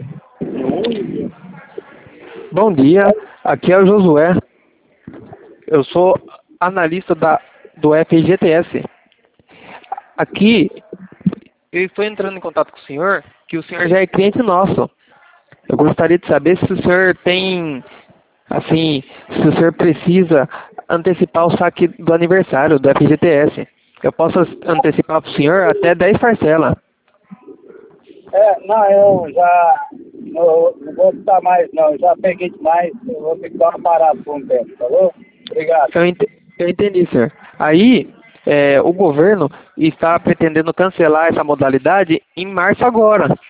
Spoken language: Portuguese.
Bom dia, aqui é o Josué. Eu sou analista do FGTS. Aqui, eu estou entrando em contato com o senhor, que o senhor já é cliente nosso. Eu gostaria de saber se o senhor tem, assim, se o senhor precisa antecipar o saque do aniversário do FGTS. Eu posso antecipar para o senhor até 10 parcelas. Não, eu já não vou estar mais não, eu já peguei demais, eu vou ter que dar uma parada por um tempo, falou? Obrigado. Eu entendi, senhor. Aí, o governo está pretendendo cancelar essa modalidade em março agora.